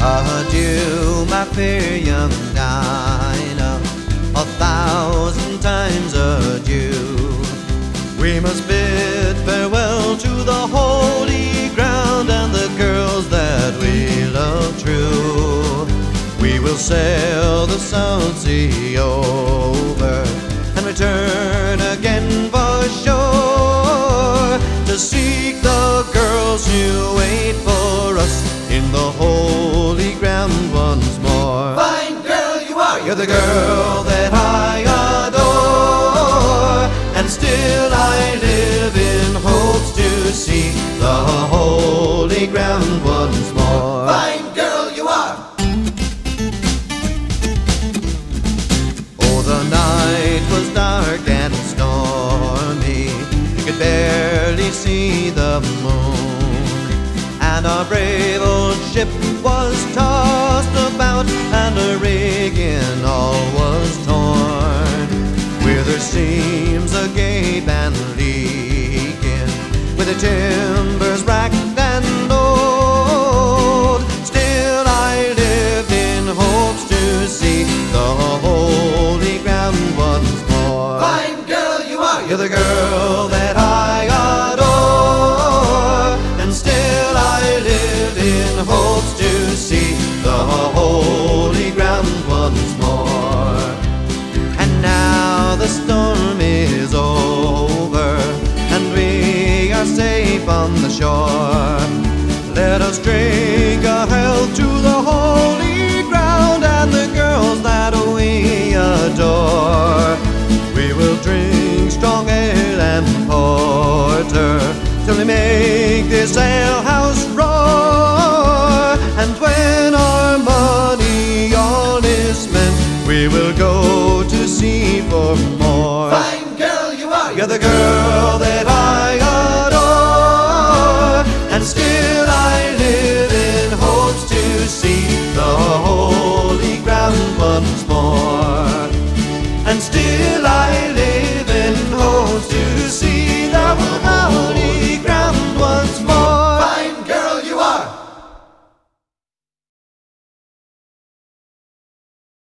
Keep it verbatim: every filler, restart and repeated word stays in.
Adieu, my fair young Dinah, a thousand times adieu. We must bid farewell to the holy ground and the girls that we love true. We will sail the South Sea over and return again for shore to seek the girls who wait for us in the holy ground once more. Fine girl you are, You're the girl that I adore, and still I live in hopes to see the holy ground once more. Fine girl you are. Oh, the night was dark and stormy, we could barely see the moon, and our brave old ship was tossed about, and her rigging all was torn, with her seams agape and leaking, with the timbers racked and old. Still I lived in hopes to see the holy ground once more. Fine girl you are. You're the girl that I adore, and still I lived in hopes to see the holy ground once more. And now the storm is over, and we are safe on the shore. Let us drink a health to the holy ground and the girls that we adore. We will drink strong ale and porter till we make this ale